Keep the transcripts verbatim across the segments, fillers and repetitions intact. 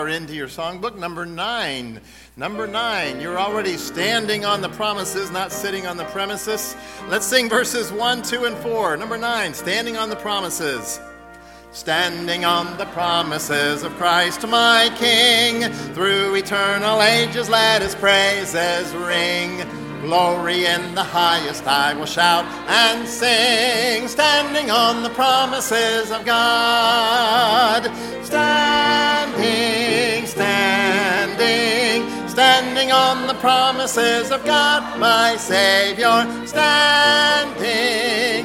Into your songbook, number nine. Number nine, you're already standing on the promises, not sitting on the premises. Let's sing verses one, two, and four. Number nine, standing on the promises. Standing on the promises of Christ my King, through eternal ages let his praises ring. Glory in the highest I will shout and sing, standing on the promises of God. Standing, standing, standing on the promises of God, my Savior. Standing,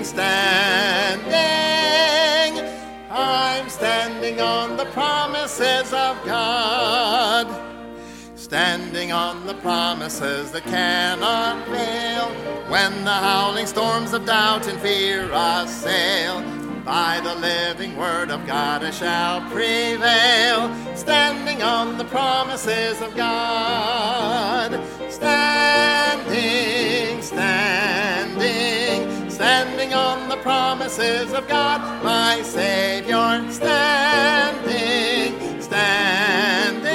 standing, I'm standing on the promises of God. Standing on the promises that cannot fail, when the howling storms of doubt and fear assail, by the living word of God I shall prevail. Standing on the promises of God. Standing, standing, standing on the promises of God, my Savior. Standing, standing,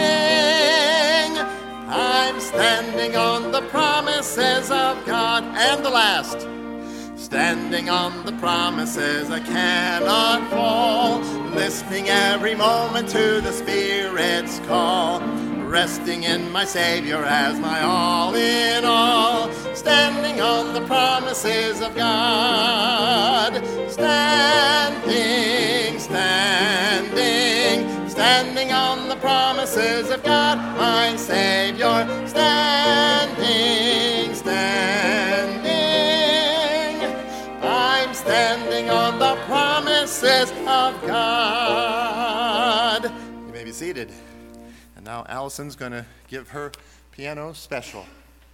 I'm standing on the promises of God. And the last, standing on the promises I cannot fall, listening every moment to the Spirit's call, resting in my Savior as my all in all. Standing on the promises of God. Standing, standing, standing on the promises of God, my Savior. Standing, standing, I'm standing on the promises of God. You may be seated. And now Allison's going to give her piano special.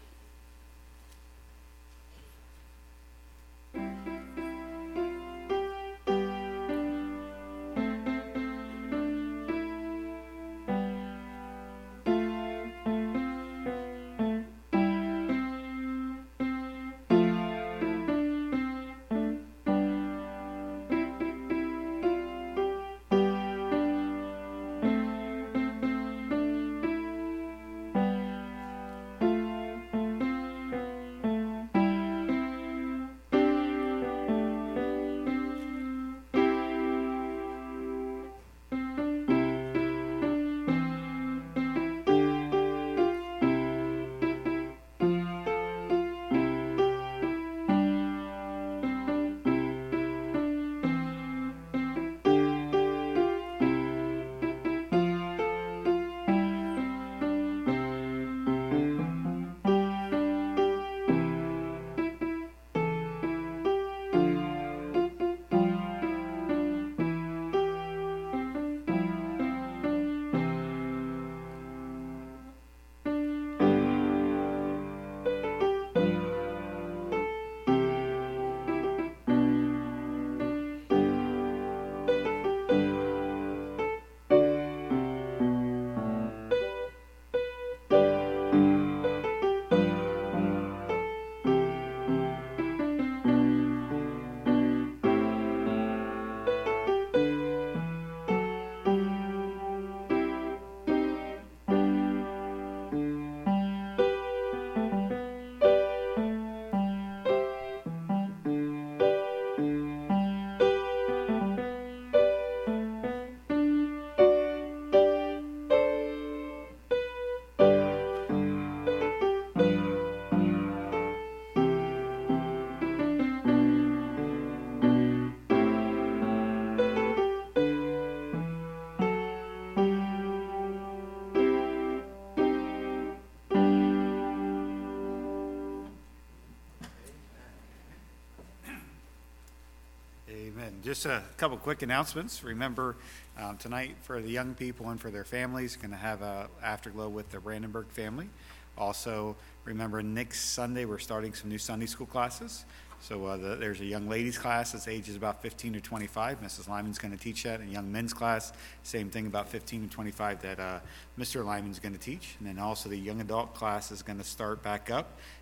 Just a couple quick announcements. Remember, um, tonight for the young people and for their families, going to have a afterglow with the Brandenburg family. Also, remember next Sunday we're starting some new Sunday school classes. So uh, the, there's a young ladies class that's ages about fifteen to twenty-five. Missus Lyman's going to teach that. And young men's class, same thing, about fifteen to twenty-five that uh, Mister Lyman's going to teach. And then also the young adult class is going to start back up.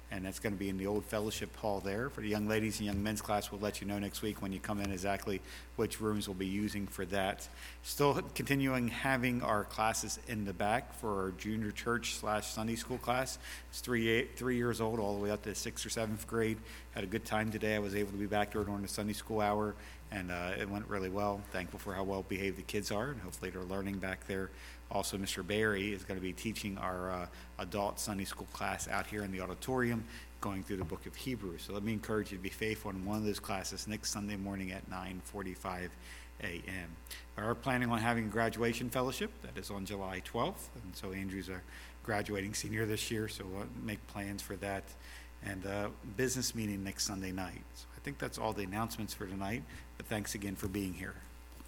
and that's going to be in the old fellowship hall there. For the young ladies and young men's class, we'll let you know next week when you come in exactly which rooms we'll be using for that. Still continuing having our classes in the back for our junior church slash Sunday school class. It's three, eight, three years old all the way up to sixth or seventh grade. Had a good time today. I was able to be back there during the Sunday school hour, and uh, it went really well. Thankful for how well behaved the kids are, and hopefully they're learning back there. Also, Mister Barry is going to be teaching our uh, adult Sunday school class out here in the auditorium, going through the book of Hebrews. So let me encourage you to be faithful in one of those classes next Sunday morning at nine forty-five a.m. We are planning on having a graduation fellowship. That is on July twelfth. And so Andrew's a graduating senior this year, so we'll make plans for that. And uh, business meeting next Sunday night. So I think that's all the announcements for tonight, but thanks again for being here.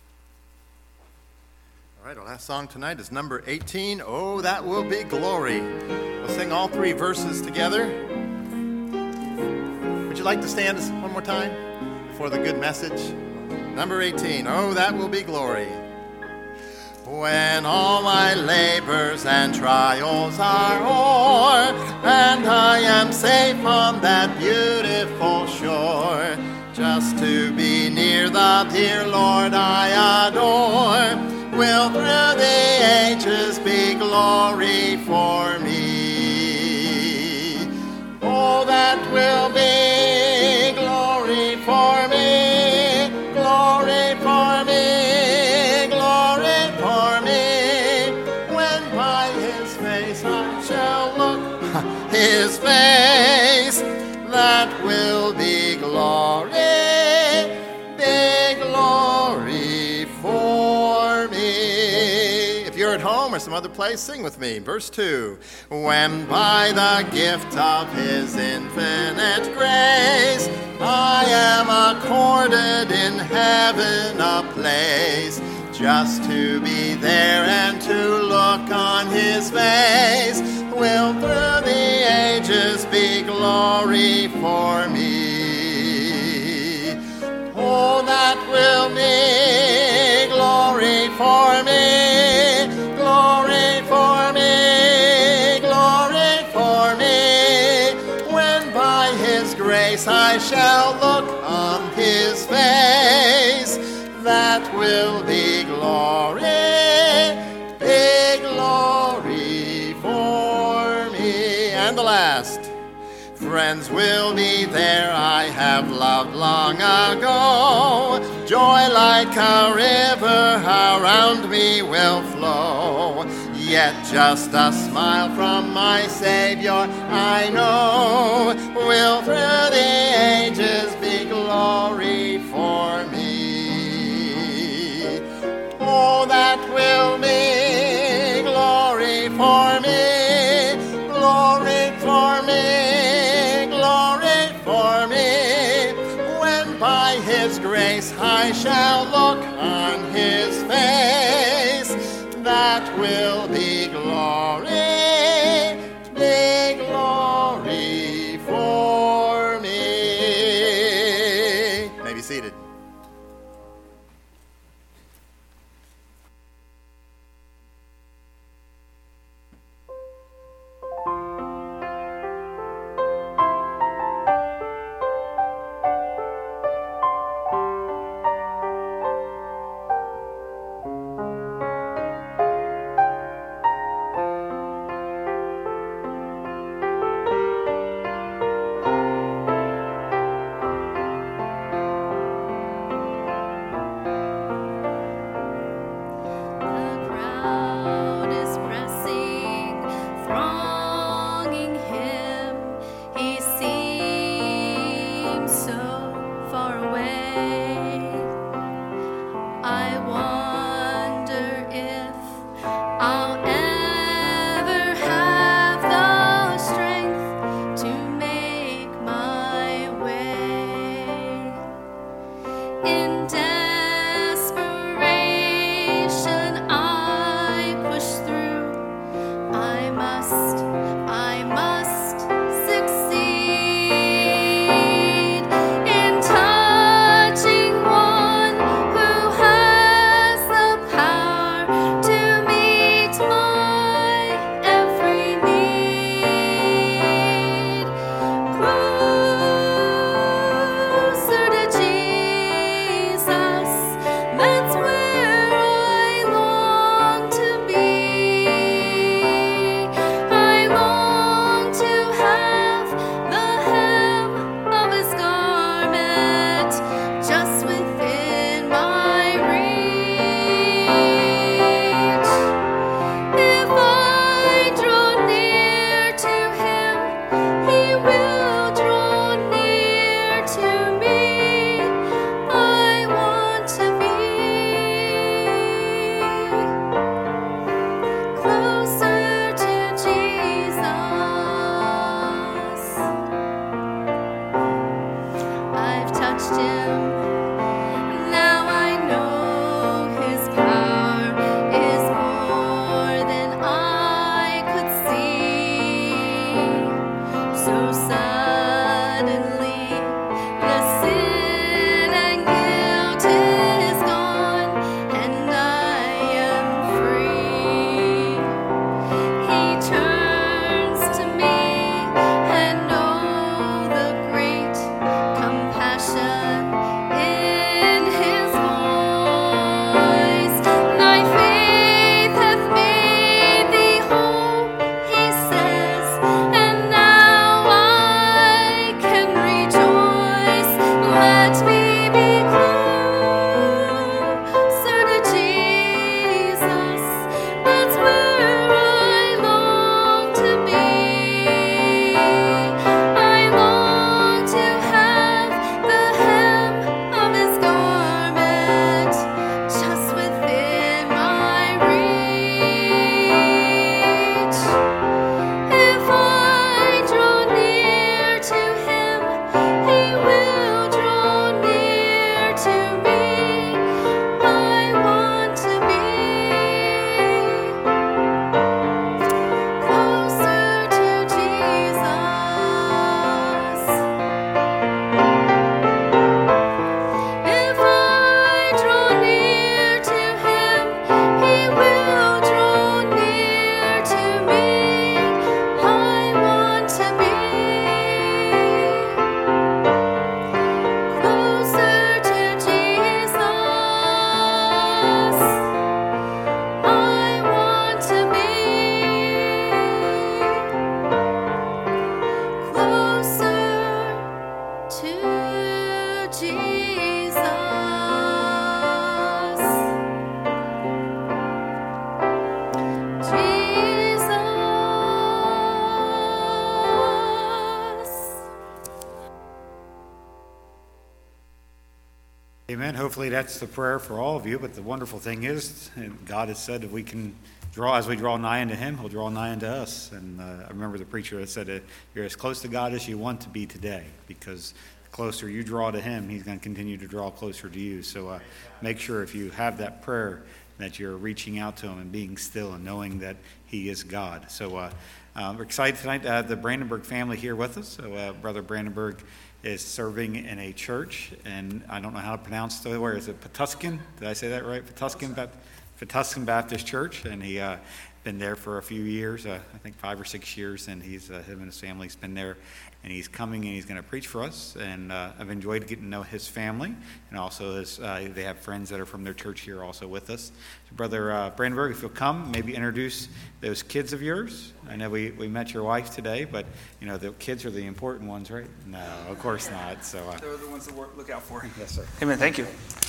All right, our last song tonight is number eighteen, Oh, That Will Be Glory. We'll sing all three verses together. Would you like to stand one more time for the good message? Number eighteen, Oh, That Will Be Glory. When all my labors and trials are o'er, and I am safe on that beautiful shore, just to be near the dear Lord I adore, will through the ages be glory for me. Oh, that will be glory for me, glory for me, glory for me. When by his face I shall look, his face, that will be glory, be glory for me. If you're at home or some other place, sing with me. Verse two. When by the gift of his infinite grace I am accorded in heaven a place, just to be there and to look on his face, will through the ages be glory for me. Oh, that will be glory for me, glory for me, glory for me. When by his grace I shall look on his face, that will be glory, be glory for me. And the last. Friends will be there I have loved long ago. Joy like a river around me will flow. Yet just a smile from my Savior I know will through the ages be glory for me. Oh, that will be glory for me, glory for me, glory for me. When by his grace I shall look on his face, that will be glory, be glory for me. May be seated. Amen. Hopefully that's the prayer for all of you. But the wonderful thing is, God has said that we can draw, as we draw nigh unto him, he'll draw nigh unto us. And uh, I remember the preacher that said, you're as close to God as you want to be today, because the closer you draw to him, he's going to continue to draw closer to you. So uh, make sure if you have that prayer that you're reaching out to him and being still and knowing that he is God. So uh, uh, we're excited tonight to have the Brandenburg family here with us. So uh, Brother Brandenburg is serving in a church, and I don't know how to pronounce the where is it, Patuxent? Did I say that right? Patuxent Baptist, Patuxent Baptist Church, and he uh, been there for a few years, uh, I think five or six years, and he's uh, him and his family's been there, and he's coming and he's going to preach for us. And uh, I've enjoyed getting to know his family, and also his, uh, they have friends that are from their church here also with us. So Brother uh, Brandenburg, if you'll come, maybe introduce those kids of yours. I know we, we met your wife today, but you know the kids are the important ones, right? No, of course not. So uh, they're the ones to work, look out for. Yes, sir. Amen. Thank you.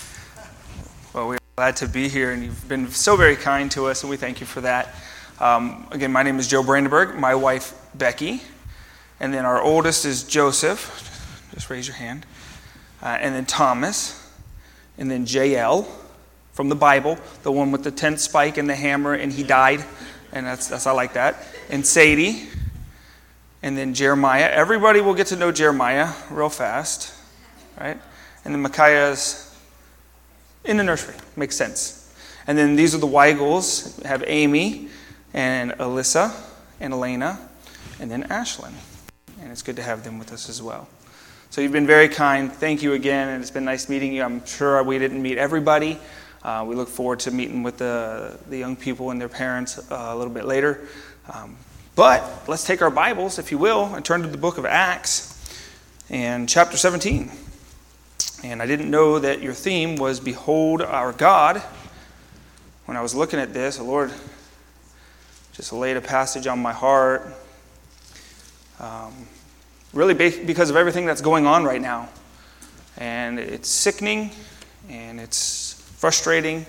Well, we're glad to be here, and you've been so very kind to us, and we thank you for that. Um, again, my name is Joe Brandenburg, my wife Becky, and then our oldest is Joseph. Just raise your hand. Uh, and then Thomas, and then J L from the Bible, the one with the tent spike and the hammer, and he died, and that's that's I like that. And Sadie, and then Jeremiah. Everybody will get to know Jeremiah real fast, right? And then Micaiah's in the nursery. Makes sense. And then these are the Weigels. We have Amy and Alyssa and Elena, and then Ashlyn. And it's good to have them with us as well. So you've been very kind. Thank you again, and it's been nice meeting you. I'm sure we didn't meet everybody. Uh, we look forward to meeting with the, the young people and their parents uh, a little bit later. Um, but let's take our Bibles, if you will, and turn to the book of Acts and chapter seventeen. And I didn't know that your theme was Behold Our God. When I was looking at this, the Lord just laid a passage on my heart, um, really because of everything that's going on right now. And it's sickening, and it's frustrating,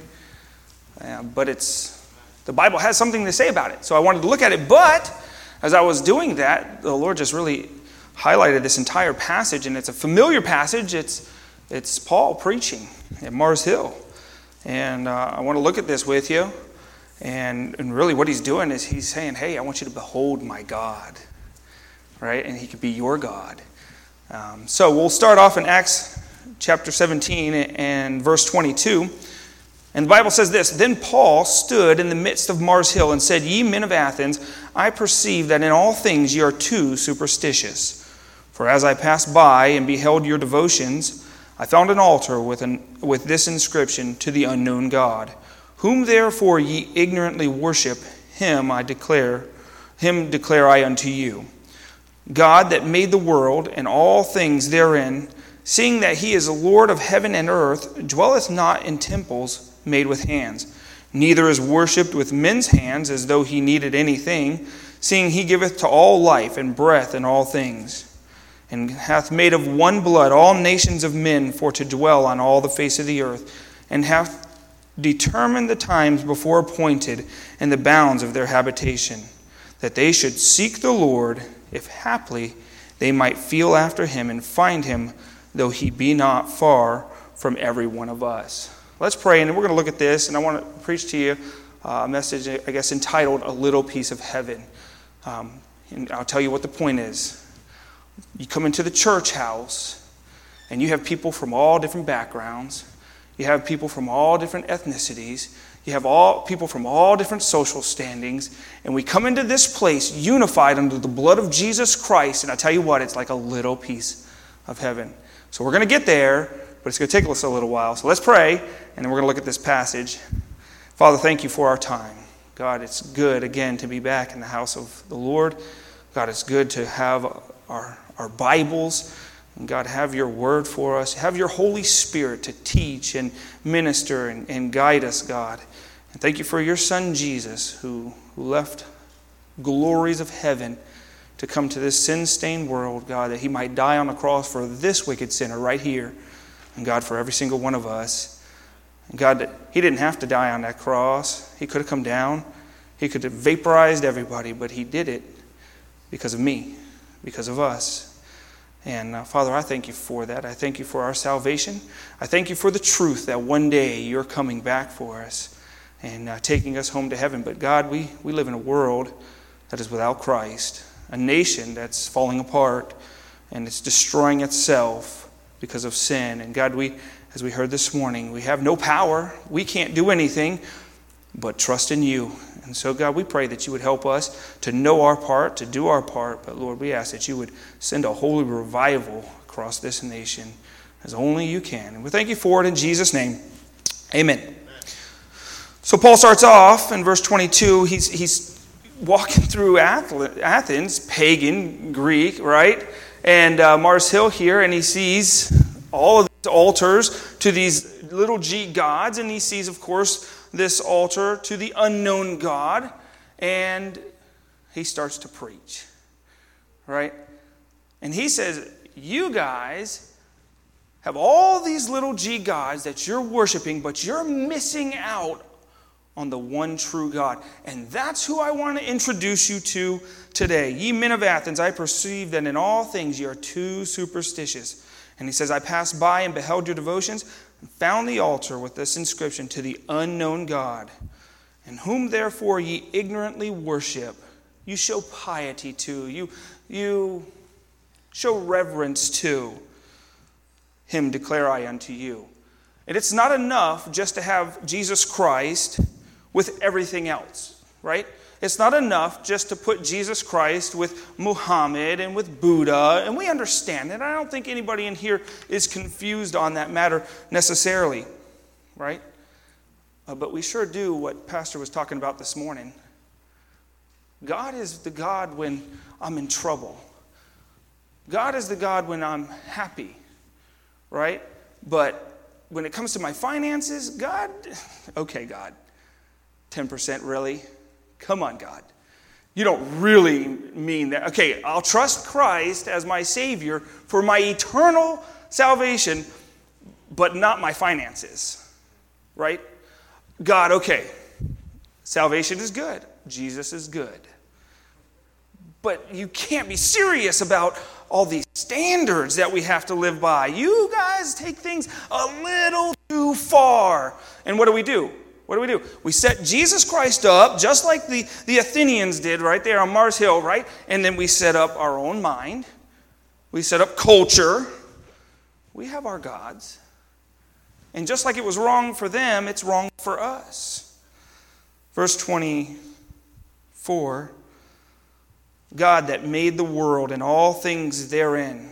uh, but it's the Bible has something to say about it. So I wanted to look at it, but as I was doing that, the Lord just really highlighted this entire passage, and it's a familiar passage. It's it's Paul preaching at Mars Hill, and uh, I want to look at this with you. And, and really what he's doing is he's saying, hey, I want you to behold my God, right? And he could be your God. Um, so we'll start off in Acts chapter seventeen and verse twenty-two. And the Bible says this, Then Paul stood in the midst of Mars Hill and said, Ye men of Athens, I perceive that in all things ye are too superstitious. For as I passed by and beheld your devotions, I found an altar with, an, with this inscription, To the unknown God. Whom therefore ye ignorantly worship, him I declare, him declare I unto you. God that made the world and all things therein, seeing that he is the Lord of heaven and earth, dwelleth not in temples made with hands, neither is worshipped with men's hands as though he needed anything, seeing he giveth to all life and breath and all things, and hath made of one blood all nations of men for to dwell on all the face of the earth, and hath determined the times before appointed and the bounds of their habitation, that they should seek the Lord, if haply they might feel after him and find him, though he be not far from every one of us. Let's pray, and we're going to look at this, and I want to preach to you a message, I guess, entitled A Little Piece of Heaven. Um, and I'll tell you what the point is. You come into the church house, and you have people from all different backgrounds. You have people from all different ethnicities. You have all people from all different social standings. And we come into this place unified under the blood of Jesus Christ. And I tell you what, it's like a little piece of heaven. So we're going to get there, but it's going to take us a little while. So let's pray, and then we're going to look at this passage. Father, thank you for our time. God, it's good, again, to be back in the house of the Lord. God, it's good to have our, our Bibles. And God, have your word for us. Have your Holy Spirit to teach and minister and, and guide us, God. And thank you for your Son, Jesus, who, who left glories of heaven to come to this sin-stained world, God, that he might die on the cross for this wicked sinner right here. And God, for every single one of us. And God, that he didn't have to die on that cross. He could have come down. He could have vaporized everybody, but he did it because of me, because of us. And uh, Father, I thank you for that. I thank you for our salvation. I thank you for the truth that one day you're coming back for us and uh, taking us home to heaven. But God, we, we live in a world that is without Christ, a nation that's falling apart and it's destroying itself because of sin. And God, we, as we heard this morning, we have no power. We can't do anything but trust in you. And so, God, we pray that you would help us to know our part, to do our part. But, Lord, we ask that you would send a holy revival across this nation as only you can. And we thank you for it in Jesus' name. Amen. Amen. So Paul starts off in verse twenty-two. He's, he's walking through Athens, pagan, Greek, right? And uh, Mars Hill here, and he sees all of these altars to these little g gods. And he sees, of course, this altar to the unknown God, and he starts to preach, right? And he says, you guys have all these little g gods that you're worshiping, but you're missing out on the one true God. And that's who I want to introduce you to today. Ye men of Athens, I perceive that in all things you are too superstitious. And he says, I passed by and beheld your devotions, and found the altar with this inscription, to the unknown God, and whom therefore ye ignorantly worship. You show piety to, you, you show reverence to. Him declare I unto you. And it's not enough just to have Jesus Christ with everything else, right? It's not enough just to put Jesus Christ with Muhammad and with Buddha, and we understand that. I don't think anybody in here is confused on that matter necessarily, right? Uh, but we sure do what Pastor was talking about this morning. God is the God when I'm in trouble. God is the God when I'm happy, right? But when it comes to my finances, God, okay, God, ten percent really? Come on, God. You don't really mean that. Okay, I'll trust Christ as my Savior for my eternal salvation, but not my finances, right? God, okay, salvation is good. Jesus is good. But you can't be serious about all these standards that we have to live by. You guys take things a little too far. And what do we do? What do we do? We set Jesus Christ up, just like the, the Athenians did right there on Mars Hill, right? And then we set up our own mind. We set up culture. We have our gods. And just like it was wrong for them, it's wrong for us. Verse twenty-four, God that made the world and all things therein.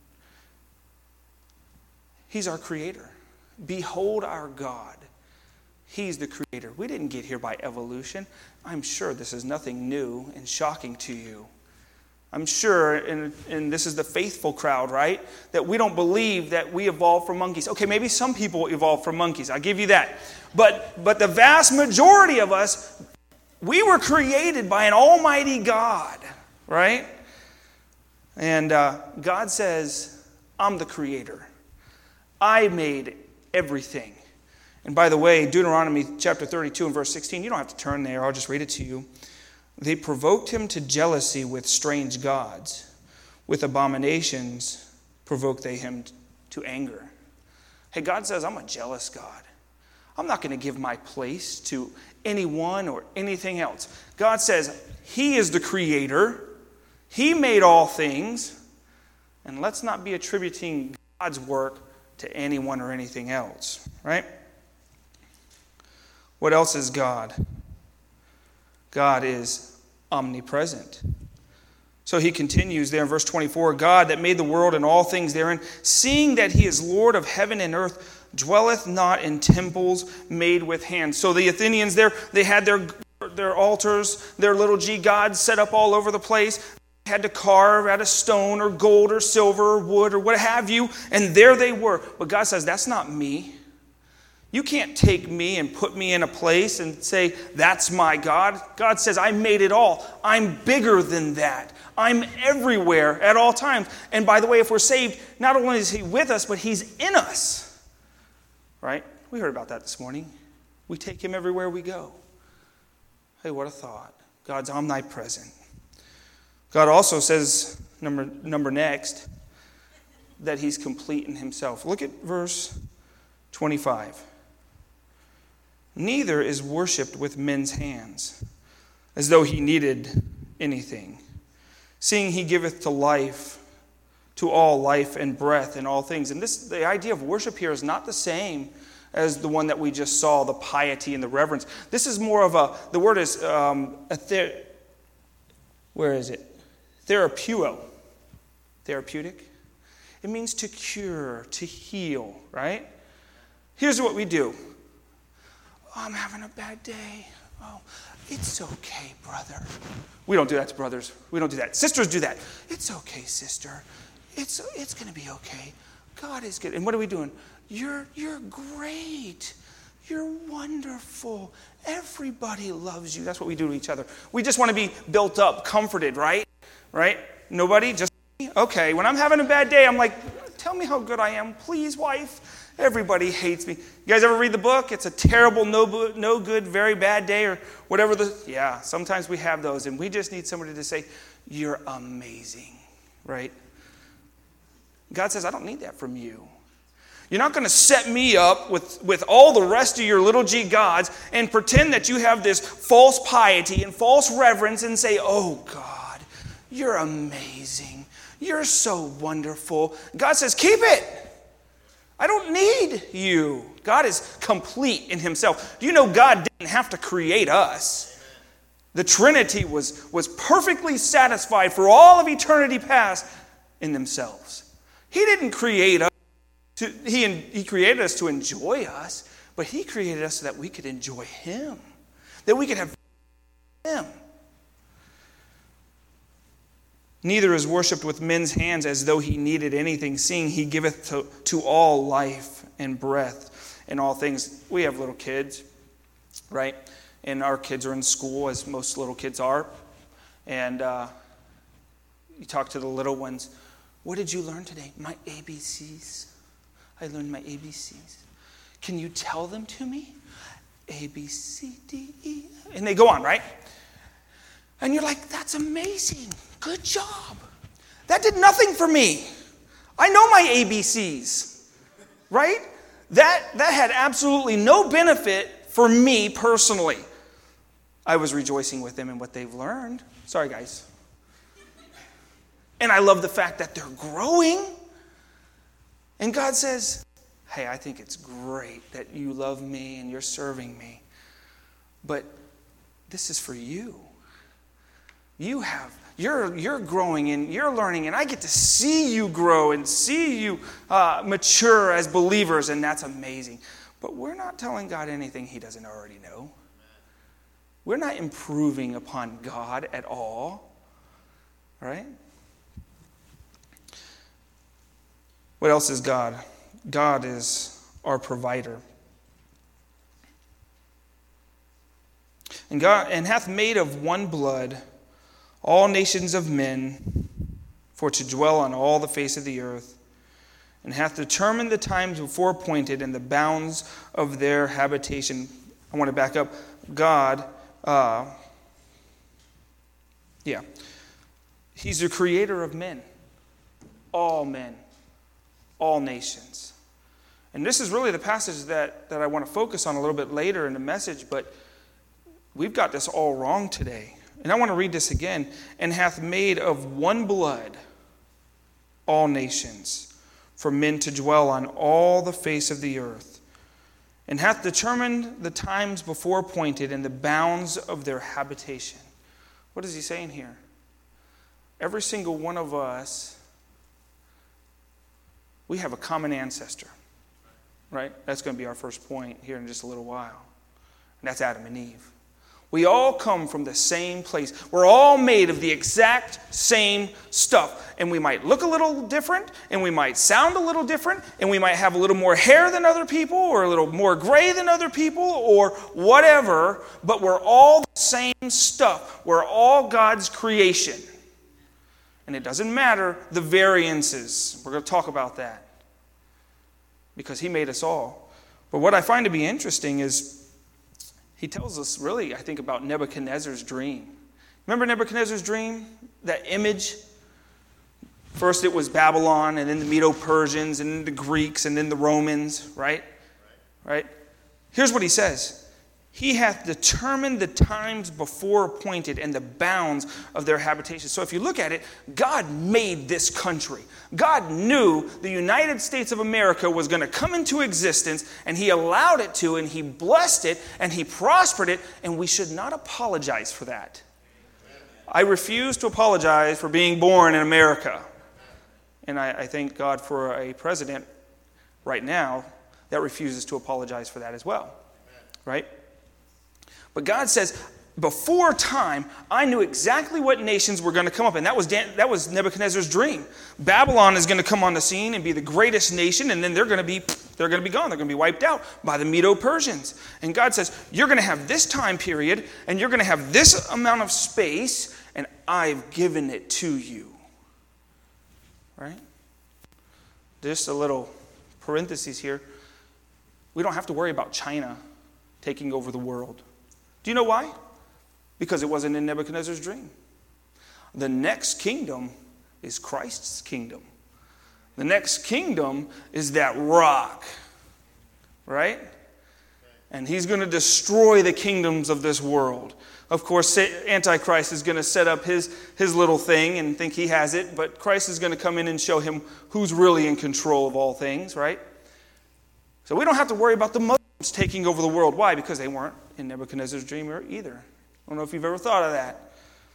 He's our creator. Behold our God. He's the creator. We didn't get here by evolution. I'm sure this is nothing new and shocking to you. I'm sure, and, and this is the faithful crowd, right? That we don't believe that we evolved from monkeys. Okay, maybe some people evolved from monkeys. I'll give you that. But, but the vast majority of us, we were created by an almighty God, right? And uh, God says, I'm the creator. I made everything. And by the way, Deuteronomy chapter thirty-two and verse sixteen, you don't have to turn there, I'll just read it to you. They provoked him to jealousy with strange gods. With abominations provoked they him to anger. Hey, God says, I'm a jealous God. I'm not going to give my place to anyone or anything else. God says, He is the creator. He made all things. And let's not be attributing God's work to anyone or anything else, right? What else is God? God is omnipresent. So he continues there in verse twenty-four, God that made the world and all things therein, seeing that he is Lord of heaven and earth, dwelleth not in temples made with hands. So the Athenians there, they had their, their altars, their little g gods set up all over the place. They had to carve out of stone or gold or silver or wood or what have you, and there they were. But God says, that's not me. You can't take me and put me in a place and say, that's my God. God says, I made it all. I'm bigger than that. I'm everywhere at all times. And by the way, if we're saved, not only is he with us, but he's in us. Right? We heard about that this morning. We take him everywhere we go. Hey, what a thought. God's omnipresent. God also says, number, number next, that he's complete in himself. Look at verse twenty-five. Neither is worshipped with men's hands, as though he needed anything, seeing he giveth to life, to all life and breath and all things. And this, the idea of worship here is not the same as the one that we just saw, the piety and the reverence. This is more of a, the word is, um, a ther, where is it? Therapeuo. Therapeutic. It means to cure, to heal, right? Here's what we do. Oh, I'm having a bad day. Oh, it's okay, brother. We don't do that to brothers. We don't do that. Sisters do that. It's okay, sister. It's it's going to be okay. God is good. And what are we doing? You're you're great. You're wonderful. Everybody loves you. That's what we do to each other. We just want to be built up, comforted, right? Right? Nobody? Just me? Okay. When I'm having a bad day, I'm like, tell me how good I am. Please, wife. Everybody hates me. You guys ever read the book? It's a terrible, no, no good, very bad day or whatever. The Yeah, sometimes we have those. And we just need somebody to say, you're amazing, right? God says, I don't need that from you. You're not going to set me up with, with all the rest of your little g gods and pretend that you have this false piety and false reverence and say, oh, God, you're amazing. You're so wonderful. God says, keep it. I don't need you. God is complete in himself. Do you know God didn't have to create us? The Trinity was, was perfectly satisfied for all of eternity past in themselves. He didn't create us. To, he, he created us to enjoy us, but he created us so that we could enjoy him, that we could have him. Neither is worshipped with men's hands as though he needed anything, seeing he giveth to, to all life and breath and all things. We have little kids, right? And our kids are in school, as most little kids are. And uh, you talk to the little ones. What did you learn today? My A B Cs. I learned my A B Cs. Can you tell them to me? A, B, C, D, E. And they go on, right? And you're like, that's amazing. Good job. That did nothing for me. I know my A B Cs, right? That, that had absolutely no benefit for me personally. I was rejoicing with them in what they've learned. Sorry, guys. And I love the fact that they're growing. And God says, hey, I think it's great that you love me and you're serving me. But this is for you. You have, you're, you're growing and you're learning, and I get to see you grow and see you uh, mature as believers, and that's amazing. But we're not telling God anything he doesn't already know. We're not improving upon God at all, right? What else is God? God is our provider. And God and hath made of one blood all nations of men, for to dwell on all the face of the earth, and hath determined the times before appointed and the bounds of their habitation. I want to back up. God, uh, yeah, he's the creator of men, all men, all nations. And this is really the passage that, that I want to focus on a little bit later in the message, but we've got this all wrong today. And I want to read this again. And hath made of one blood all nations, for men to dwell on all the face of the earth, and hath determined the times before appointed and the bounds of their habitation. What is he saying here? Every single one of us, we have a common ancestor, right? That's going to be our first point here in just a little while. And that's Adam and Eve. We all come from the same place. We're all made of the exact same stuff. And we might look a little different, and we might sound a little different, and we might have a little more hair than other people, or a little more gray than other people, or whatever, but we're all the same stuff. We're all God's creation. And it doesn't matter the variances. We're going to talk about that, because he made us all. But what I find to be interesting is he tells us really, I think, about Nebuchadnezzar's dream. Remember Nebuchadnezzar's dream? That image? First it was Babylon, and then the Medo-Persians, and then the Greeks, and then the Romans, right? Right? Here's what he says. He hath determined the times before appointed and the bounds of their habitation. So if you look at it, God made this country. God knew the United States of America was going to come into existence, and he allowed it to, and he blessed it, and he prospered it, and we should not apologize for that. I refuse to apologize for being born in America. And I, I thank God for a president right now that refuses to apologize for that as well. Right? But God says, before time, I knew exactly what nations were going to come up. And that was Dan, that was Nebuchadnezzar's dream. Babylon is going to come on the scene and be the greatest nation, and then they're going to be they're going to be gone. They're going to be wiped out by the Medo-Persians. And God says, you're going to have this time period, and you're going to have this amount of space, and I've given it to you. Right? Just a little parenthesis here. We don't have to worry about China taking over the world. Do you know why? Because it wasn't in Nebuchadnezzar's dream. The next kingdom is Christ's kingdom. The next kingdom is that rock, right? And he's going to destroy the kingdoms of this world. Of course, Antichrist is going to set up his, his little thing and think he has it, but Christ is going to come in and show him who's really in control of all things, right? So we don't have to worry about the Muslims taking over the world. Why? Because they weren't in Nebuchadnezzar's dream either. I don't know if you've ever thought of that.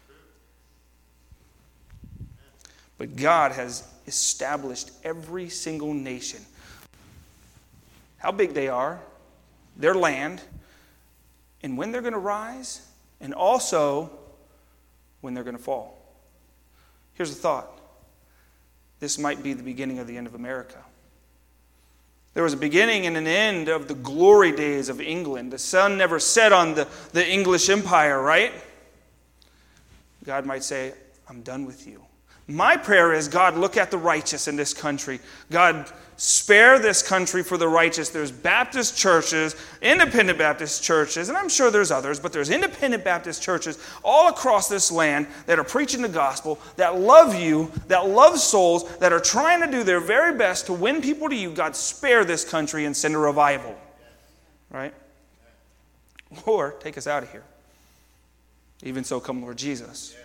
But God has established every single nation. How big they are, their land, and when they're going to rise, and also when they're going to fall. Here's a thought. This might be the beginning of the end of America. There was a beginning and an end of the glory days of England. The sun never set on the, the English Empire, right? God might say, I'm done with you. My prayer is, God, look at the righteous in this country. God, spare this country for the righteous. There's Baptist churches, independent Baptist churches, and I'm sure there's others, but there's independent Baptist churches all across this land that are preaching the gospel, that love you, that love souls, that are trying to do their very best to win people to you. God, spare this country and send a revival. Right? Or take us out of here. Even so, come Lord Jesus.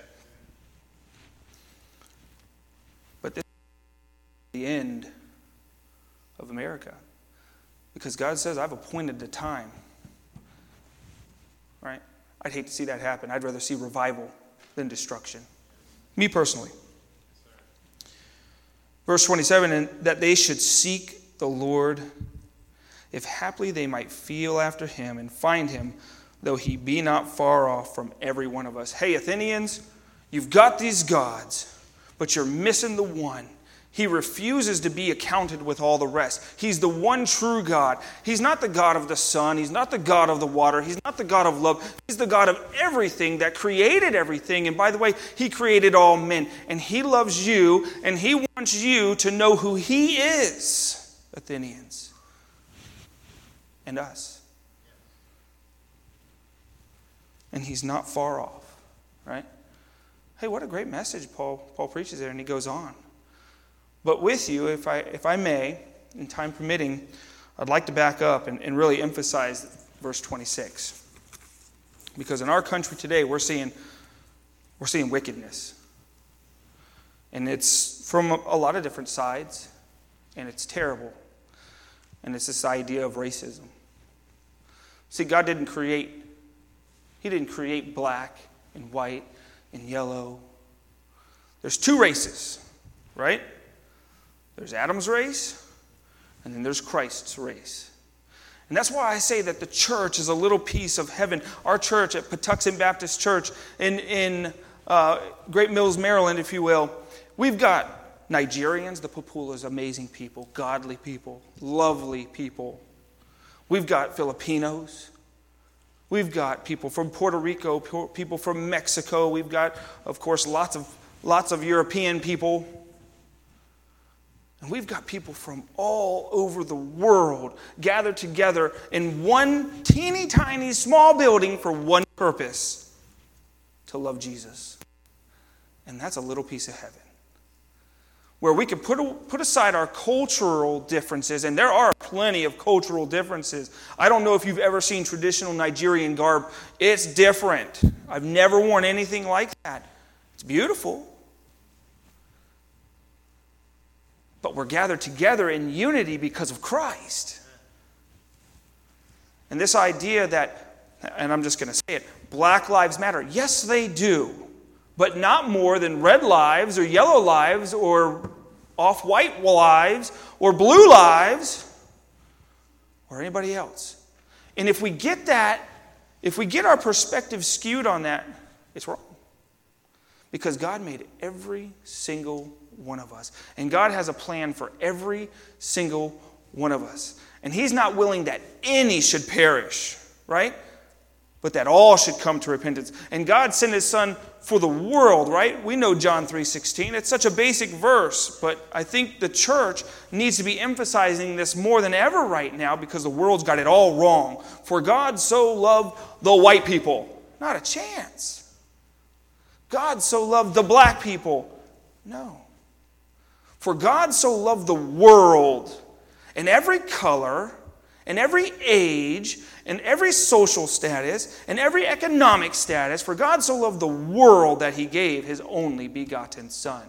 But this is the end of America. Because God says, I've appointed the time. Right? I'd hate to see that happen. I'd rather see revival than destruction. Me personally. Verse twenty-seven, and that they should seek the Lord, if haply they might feel after him and find him, though he be not far off from every one of us. Hey, Athenians, you've got these gods, but you're missing the one. He refuses to be accounted with all the rest. He's the one true God. He's not the God of the sun. He's not the God of the water. He's not the God of love. He's the God of everything that created everything. And by the way, he created all men. And he loves you, and he wants you to know who he is, Athenians, and us. And he's not far off, right? Hey, what a great message Paul Paul preaches there, and he goes on. But with you, if I if I may, in time permitting, I'd like to back up and, and really emphasize verse twenty-six. Because in our country today, we're seeing we're seeing wickedness. And it's from a, a lot of different sides, and it's terrible. And it's this idea of racism. See, God didn't create, he didn't create black and white and yellow. There's two races, right? There's Adam's race, and then there's Christ's race. And that's why I say that the church is a little piece of heaven. Our church at Patuxent Baptist Church in, in uh, Great Mills, Maryland, if you will, we've got Nigerians. The Papulas, amazing people, godly people, lovely people. We've got Filipinos. We've got people from Puerto Rico, people from Mexico. We've got, of course, lots of lots of European people. And we've got people from all over the world gathered together in one teeny tiny small building for one purpose: to love Jesus. And that's a little piece of heaven. where we can put, put aside our cultural differences, and there are plenty of cultural differences. I don't know if you've ever seen traditional Nigerian garb. It's different. I've never worn anything like that. It's beautiful. But we're gathered together in unity because of Christ. And this idea that, and I'm just going to say it, Black lives matter. Yes, they do. But not more than red lives or yellow lives or off-white lives or blue lives or anybody else. And if we get that, if we get our perspective skewed on that, it's wrong. Because God made every single one of us. And God has a plan for every single one of us. And He's not willing that any should perish, right? But that all should come to repentance. And God sent His Son for the world, right? We know John three sixteen. It's such a basic verse, but I think the church needs to be emphasizing this more than ever right now because the world's got it all wrong. For God so loved the white people. Not a chance. God so loved the black people. No. For God so loved the world in every color, in every age, in every social status, in every economic status. For God so loved the world that He gave His only begotten Son,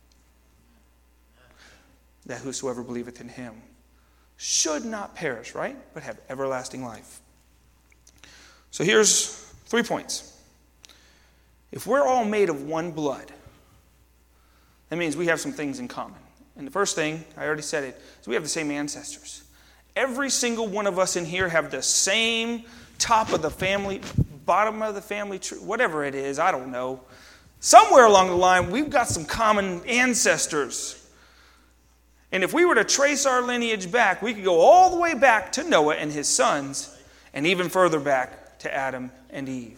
that whosoever believeth in Him should not perish, right? But have everlasting life. So here's three points. If we're all made of one blood, that means we have some things in common. And the first thing, I already said it, is we have the same ancestors. Every single one of us in here have the same top of the family, bottom of the family tree, whatever it is, I don't know. Somewhere along the line, we've got some common ancestors. And if we were to trace our lineage back, we could go all the way back to Noah and his sons, and even further back to Adam and Eve.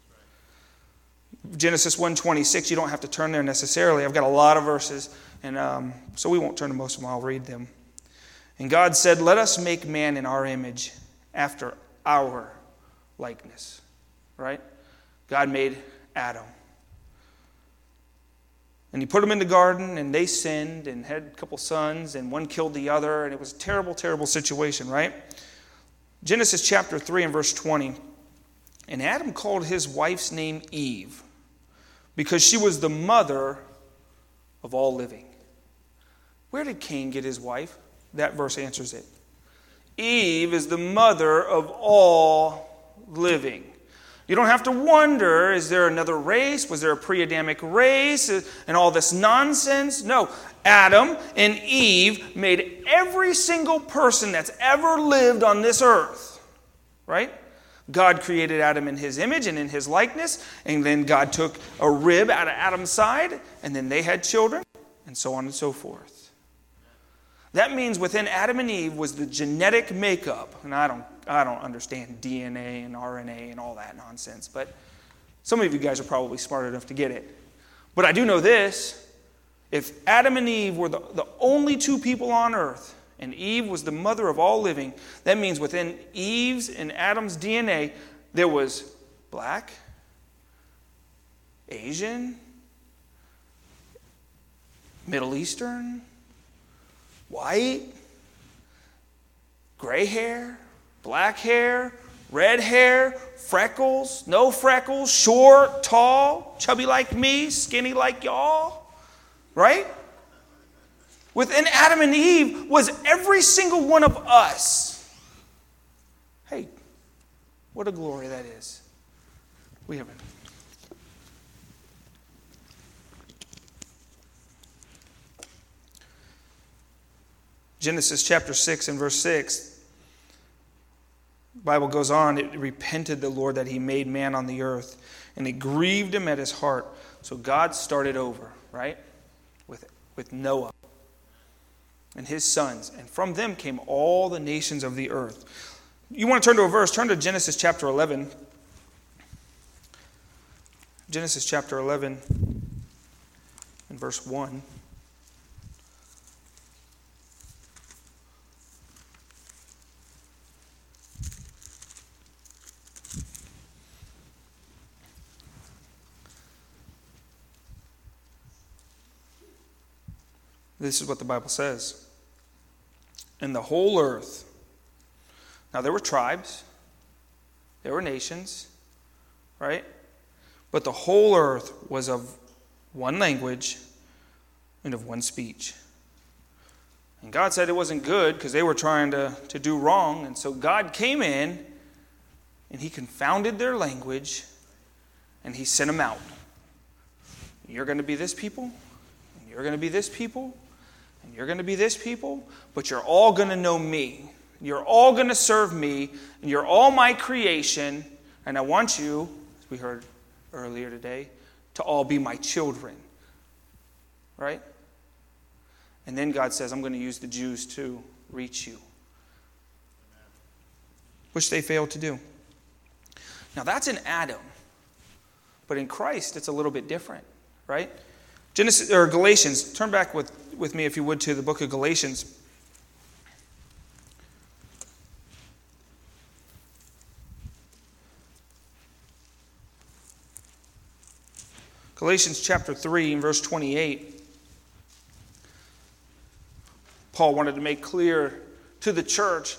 Genesis one twenty-six, you don't have to turn there necessarily. I've got a lot of verses, and um, so we won't turn to most of them. I'll read them. And God said, let us make man in our image after our likeness. Right? God made Adam. And He put them in the garden, and they sinned and had a couple sons, and one killed the other, and it was a terrible, terrible situation, right? Genesis chapter three and verse twenty. And Adam called his wife's name Eve, because she was the mother of all living. Where did Cain get his wife? That verse answers it. Eve is the mother of all living. You don't have to wonder, is there another race? Was there a pre-Adamic race? And all this nonsense? No. Adam and Eve made every single person that's ever lived on this earth. Right? God created Adam in His image and in His likeness. And then God took a rib out of Adam's side. And then they had children. And so on and so forth. That means within Adam and Eve was the genetic makeup. And I don't, I don't understand D N A and R N A and all that nonsense. But some of you guys are probably smart enough to get it. But I do know this. If Adam and Eve were the, the only two people on earth, and Eve was the mother of all living, that means within Eve's and Adam's D N A, there was black, Asian, Middle Eastern, white, gray hair, black hair, red hair, freckles, no freckles, short, tall, chubby like me, skinny like y'all, right? Within Adam and Eve was every single one of us. Hey, what a glory that is. We have it. Genesis chapter six and verse six. The Bible goes on, it repented the Lord that He made man on the earth, and it grieved Him at His heart. So God started over, right? With, with Noah and his sons. And from them came all the nations of the earth. You want to turn to a verse, turn to Genesis chapter eleven. Genesis chapter eleven and verse one. This is what the Bible says. And the whole earth. Now there were tribes. There were nations. Right? But the whole earth was of one language and of one speech. And God said it wasn't good because they were trying to, to do wrong. And so God came in and he confounded their language and he sent them out. You're going to be this people, and you're going to be this people, and you're going to be this people, but you're all going to know me. You're all going to serve me, and you're all my creation, and I want you, as we heard earlier today, to all be my children. Right? And then God says, I'm going to use the Jews to reach you. Which they failed to do. Now that's in Adam. But in Christ, it's a little bit different. Right? Genesis or Galatians, turn back with, with me if you would to the book of Galatians. Galatians chapter three and verse twenty-eight. Paul wanted to make clear to the church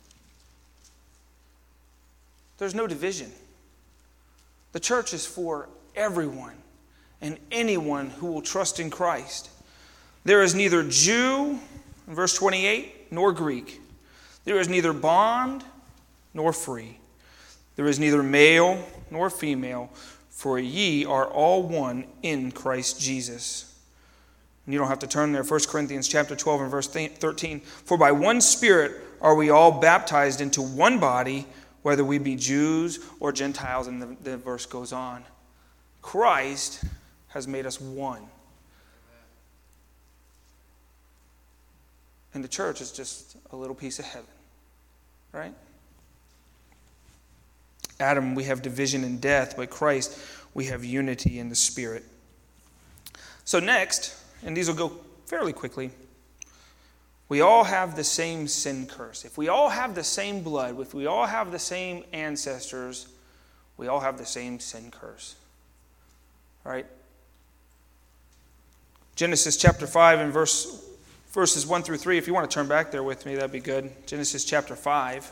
there's no division. The church is for everyone and anyone who will trust in Christ. There is neither Jew, in verse twenty-eight, nor Greek. There is neither bond nor free. There is neither male nor female, for ye are all one in Christ Jesus. And you don't have to turn there. First Corinthians chapter twelve and verse thirteen. For by one Spirit are we all baptized into one body, whether we be Jews or Gentiles. And the, the verse goes on. Christ has made us one. And the church is just a little piece of heaven. Right? Adam, we have division in death, but Christ, we have unity in the Spirit. So next, and these will go fairly quickly, we all have the same sin curse. If we all have the same blood, if we all have the same ancestors, we all have the same sin curse. Right? Genesis chapter five and verse verses one through three. If you want to turn back there with me, that'd be good. Genesis chapter five.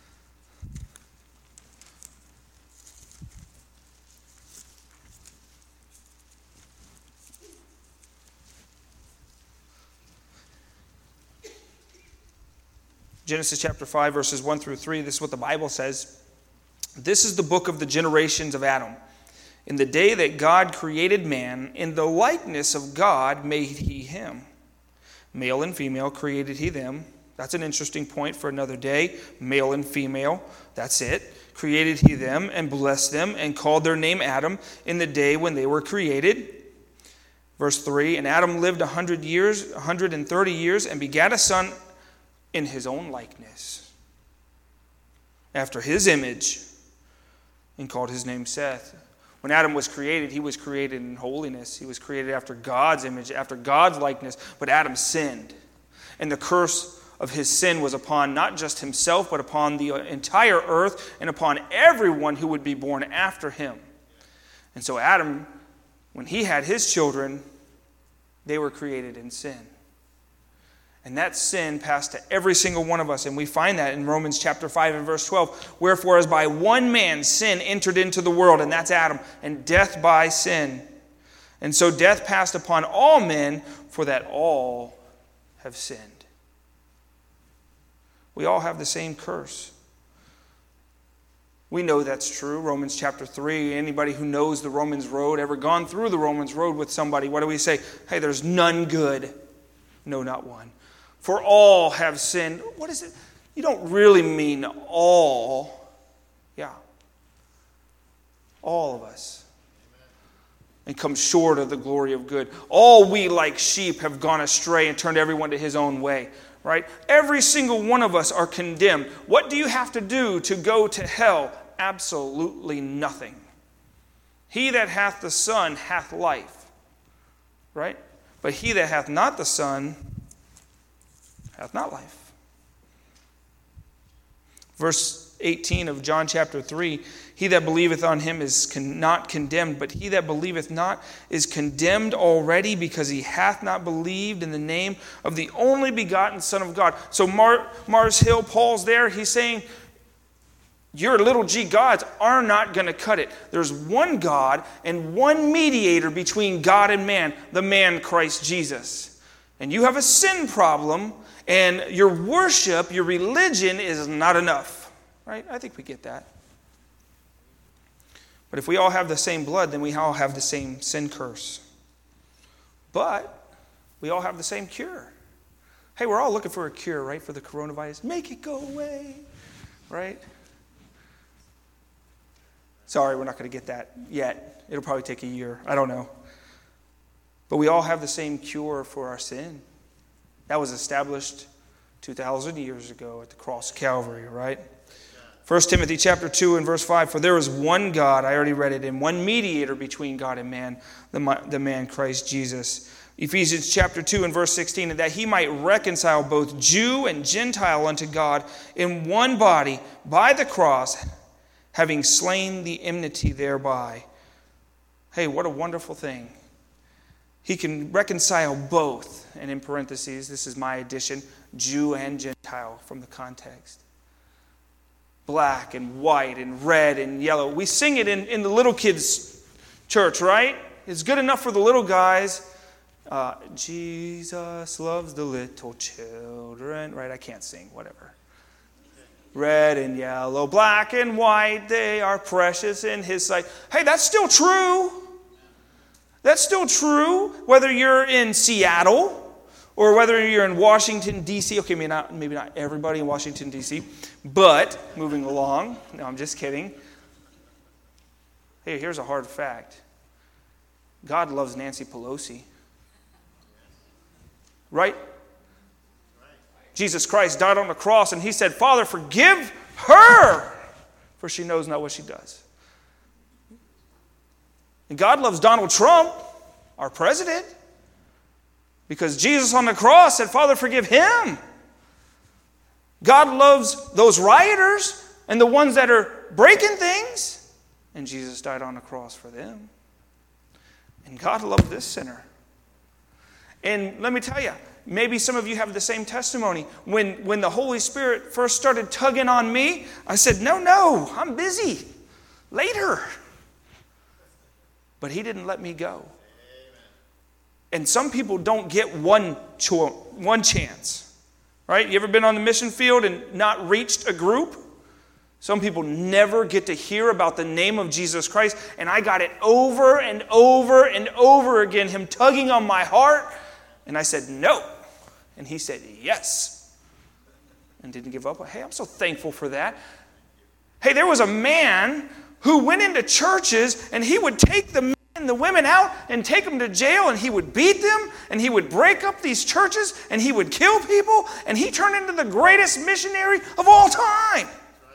Genesis chapter five, verses one through three, this is what the Bible says. This is the book of the generations of Adam. In the day that God created man, in the likeness of God made he him. Male and female created he them. That's an interesting point for another day. Male and female, that's it. Created he them and blessed them and called their name Adam in the day when they were created. Verse three, and Adam lived a hundred years, a hundred and thirty years, and begat a son in his own likeness, after his image, and called his name Seth. When Adam was created, he was created in holiness. He was created after God's image, after God's likeness. But Adam sinned. And the curse of his sin was upon not just himself, but upon the entire earth and upon everyone who would be born after him. And so Adam, when he had his children, they were created in sin. And that sin passed to every single one of us. And we find that in Romans chapter five and verse twelve. Wherefore, as by one man sin entered into the world, and that's Adam, and death by sin. And so death passed upon all men, for that all have sinned. We all have the same curse. We know that's true. Romans chapter three, anybody who knows the Romans road, ever gone through the Romans road with somebody, what do we say? Hey, there's none good. No, not one. For all have sinned. What is it? You don't really mean all. Yeah. All of us. And come short of the glory of good. All we like sheep have gone astray and turned everyone to his own way. Right? Every single one of us are condemned. What do you have to do to go to hell? Absolutely nothing. He that hath the Son hath life. Right? But he that hath not the Son hath not life. Verse eighteen of John chapter three, he that believeth on him is con- not condemned, but he that believeth not is condemned already, because he hath not believed in the name of the only begotten Son of God. So Mar- Mars Hill, Paul's there, he's saying, your little g gods are not going to cut it. There's one God and one mediator between God and man, the man Christ Jesus. And you have a sin problem, and your worship, your religion is not enough. Right? I think we get that. But if we all have the same blood, then we all have the same sin curse. But we all have the same cure. Hey, we're all looking for a cure, right, for the coronavirus. Make it go away, right? Sorry, we're not going to get that yet. It'll probably take a year. I don't know. But we all have the same cure for our sin. That was established two thousand years ago at the cross of Calvary, right? First Timothy chapter two and verse five, for there is one God, I already read it, and one mediator between God and man, the, the man Christ Jesus. Ephesians chapter two and verse sixteen, and that he might reconcile both Jew and Gentile unto God in one body by the cross, having slain the enmity thereby. Hey, what a wonderful thing. He can reconcile both. And in parentheses, this is my addition, Jew and Gentile from the context. Black and white and red and yellow. We sing it in, in the little kids' church, right? It's good enough for the little guys. Uh, Jesus loves the little children. Right, I can't sing, whatever. Red and yellow, black and white, they are precious in his sight. Hey, that's still true. That's still true, whether you're in Seattle or whether you're in Washington, D C. Okay, maybe not, maybe not everybody in Washington, D C, but moving along. No, I'm just kidding. Hey, here's a hard fact. God loves Nancy Pelosi. Right? Jesus Christ died on the cross, and he said, Father, forgive her, for she knows not what she does. And God loves Donald Trump, our president, because Jesus on the cross said, Father, forgive him. God loves those rioters and the ones that are breaking things, and Jesus died on the cross for them. And God loved this sinner. And let me tell you, maybe some of you have the same testimony. When, when the Holy Spirit first started tugging on me, I said, no, no, I'm busy. Later. But he didn't let me go. And some people don't get one, cho- one chance. Right? You ever been on the mission field and not reached a group? Some people never get to hear about the name of Jesus Christ. And I got it over and over and over again, him tugging on my heart. And I said, no. And he said, yes. And didn't give up. Hey, I'm so thankful for that. Hey, there was a man who went into churches and he would take the men and the women out and take them to jail, and he would beat them, and he would break up these churches, and he would kill people, and he turned into the greatest missionary of all time.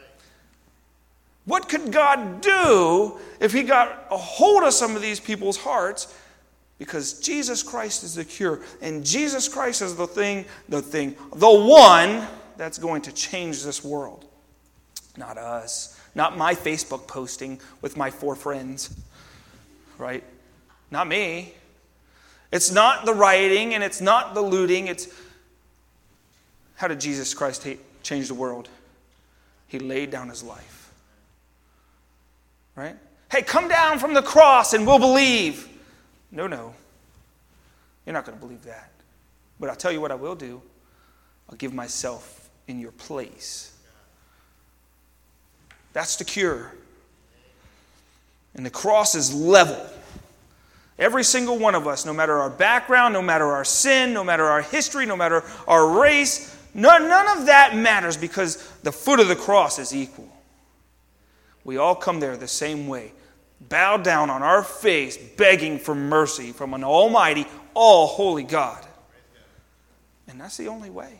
What could God do if he got a hold of some of these people's hearts? Because Jesus Christ is the cure. And Jesus Christ is the thing, the thing, the one that's going to change this world. Not us. Not my Facebook posting with my four friends. Right? Not me. It's not the rioting and it's not the looting. It's how did Jesus Christ change the world? He laid down his life. Right? Hey, come down from the cross and we'll believe. No, no. You're not going to believe that. But I'll tell you what I will do. I'll give myself in your place. That's the cure. And the cross is level. Every single one of us, no matter our background, no matter our sin, no matter our history, no matter our race, none, none of that matters because the foot of the cross is equal. We all come there the same way. Bow down on our face, begging for mercy from an almighty, all-holy God. And that's the only way.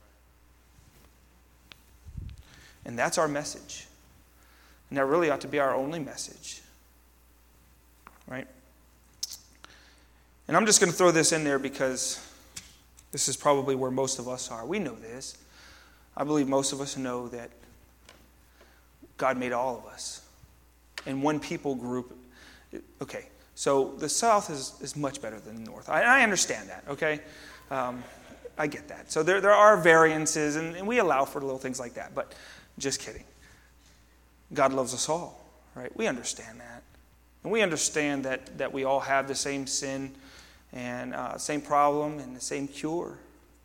And that's our message. And that really ought to be our only message. Right? And I'm just going to throw this in there because this is probably where most of us are. We know this. I believe most of us know that God made all of us. And one people group, okay, so the South is, is much better than the North. I, I understand that, okay? Um, I get that. So there, there are variances, and, and we allow for little things like that, but just kidding. God loves us all, right? We understand that. And we understand that, that we all have the same sin and uh, same problem and the same cure.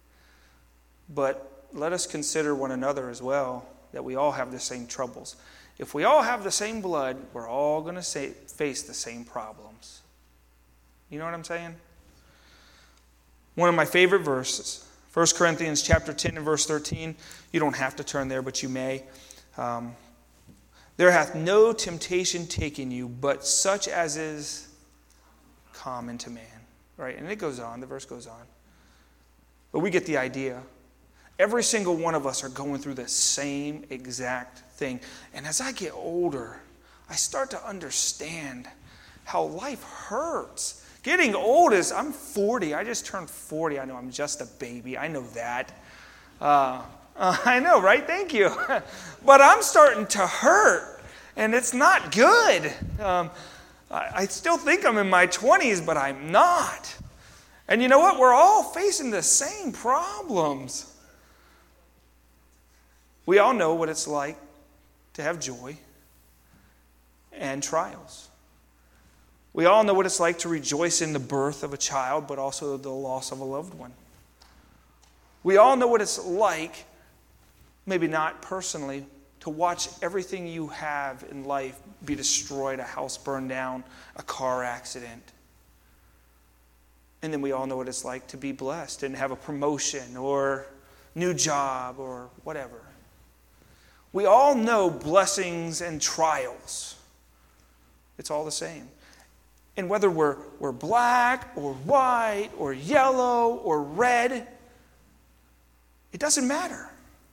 But let us consider one another as well, that we all have the same troubles. If we all have the same blood, we're all going to face the same problems. You know what I'm saying? One of my favorite verses, First Corinthians chapter ten and verse thirteen. You don't have to turn there, but you may. Um, there hath no temptation taken you, but such as is common to man. Right? And it goes on, the verse goes on. But we get the idea. Every single one of us are going through the same exact thing. And as I get older, I start to understand how life hurts. Getting old is, I'm forty. I just turned forty. I know I'm just a baby. I know that. Uh, uh, I know, right? Thank you. But I'm starting to hurt, and it's not good. Um, I, I still think I'm in my twenties, but I'm not. And you know what? We're all facing the same problems. We all know what it's like to have joy and trials. We all know what it's like to rejoice in the birth of a child, but also the loss of a loved one. We all know what it's like, maybe not personally, to watch everything you have in life be destroyed, a house burned down, a car accident. And then we all know what it's like to be blessed and have a promotion or new job or whatever. We all know blessings and trials. It's all the same. And whether we're, we're black or white or yellow or red, it doesn't matter.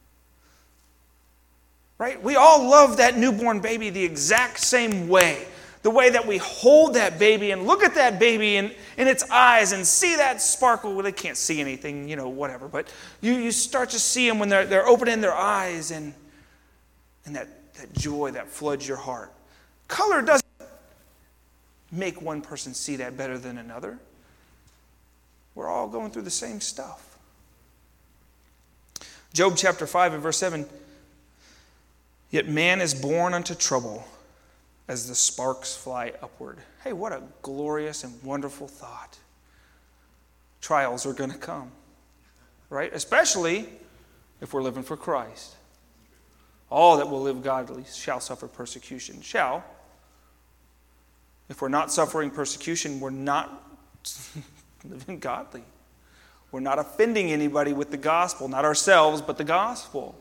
Right? We all love that newborn baby the exact same way. The way that we hold that baby and look at that baby in, in its eyes and see that sparkle. Well, they can't see anything, you know, whatever. But you, you start to see them when they're, they're opening their eyes and, and that, that joy that floods your heart. Color doesn't make one person see that better than another. We're all going through the same stuff. Job chapter five and verse seven. Yet man is born unto trouble as the sparks fly upward. Hey, what a glorious and wonderful thought. Trials are going to come, right? Especially if we're living for Christ. All that will live godly shall suffer persecution. Shall. If we're not suffering persecution, we're not living godly. We're not offending anybody with the gospel. Not ourselves, but the gospel.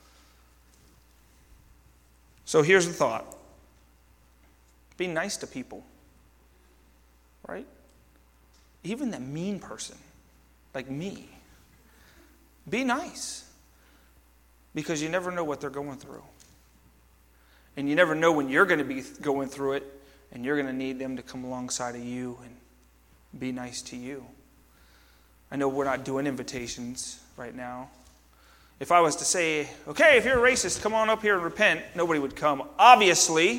So here's the thought. Be nice to people. Right? Even that mean person, like me. Be nice. Because you never know what they're going through. And you never know when you're going to be going through it, and you're going to need them to come alongside of you and be nice to you. I know we're not doing invitations right now. If I was to say, okay, if you're a racist, come on up here and repent, nobody would come. Obviously.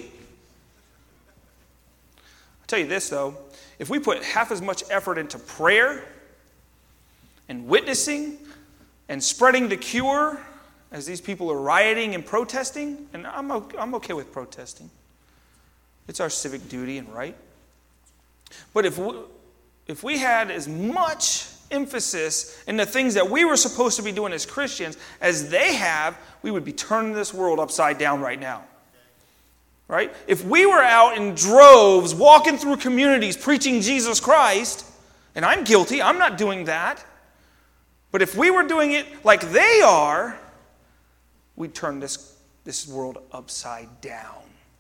I'll tell you this, though. If we put half as much effort into prayer and witnessing and spreading the cure as these people are rioting and protesting, and I'm okay, I'm okay with protesting. It's our civic duty and right. But if we, if we had as much emphasis in the things that we were supposed to be doing as Christians as they have, we would be turning this world upside down right now. Right? If we were out in droves, walking through communities, preaching Jesus Christ, and I'm guilty, I'm not doing that. But if we were doing it like they are, we'd turn this, this world upside down.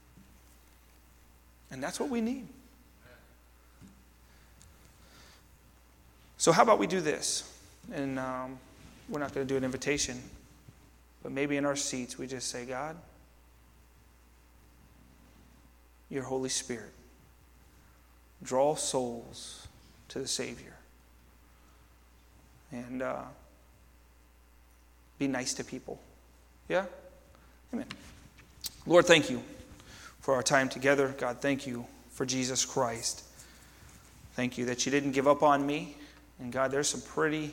And that's what we need. So how about we do this? And um, we're not going to do an invitation. But maybe in our seats we just say, God, your Holy Spirit, draw souls to the Savior. And uh, be nice to people. Yeah? Amen. Lord, thank you for our time together. God, thank you for Jesus Christ. Thank you that you didn't give up on me. And God, there's some pretty,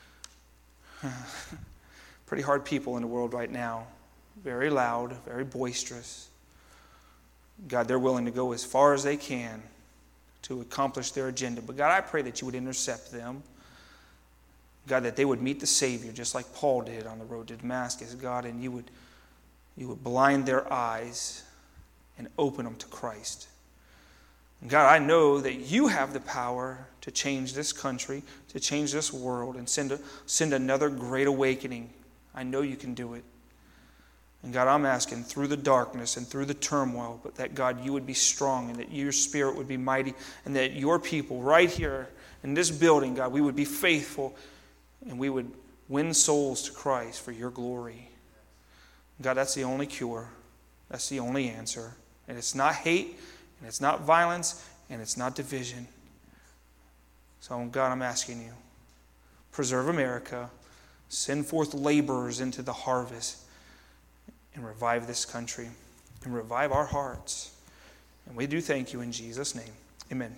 pretty hard people in the world right now. Very loud, very boisterous. God, they're willing to go as far as they can to accomplish their agenda. But God, I pray that you would intercept them. God, that they would meet the Savior just like Paul did on the road to Damascus, God, and you would, you would blind their eyes and open them to Christ. And God, I know that you have the power to change this country, to change this world, and send, a, send another great awakening. I know you can do it. And God, I'm asking through the darkness and through the turmoil, but that God, you would be strong and that your Spirit would be mighty and that your people right here in this building, God, we would be faithful and we would win souls to Christ for your glory. God, that's the only cure. That's the only answer. And it's not hate, and it's not violence, and it's not division. So, God, I'm asking you, preserve America, send forth laborers into the harvest, and revive this country, and revive our hearts. And we do thank you in Jesus' name. Amen.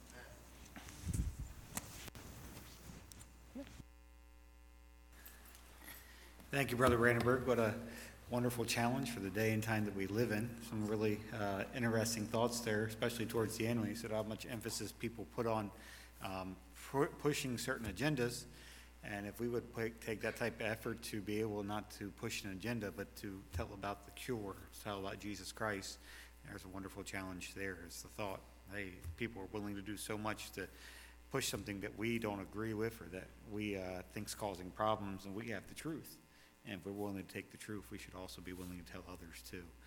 Thank you, Brother Brandenburg. What a wonderful challenge for the day and time that we live in. Some really uh, interesting thoughts there, especially towards the end when you said how much emphasis people put on um, pu- pushing certain agendas. And if we would put, take that type of effort to be able not to push an agenda, but to tell about the cure, tell about Jesus Christ, there's a wonderful challenge there. It's the thought, hey, people are willing to do so much to push something that we don't agree with or that we uh, think's causing problems, and we have the truth. And if we're willing to take the truth, we should also be willing to tell others too.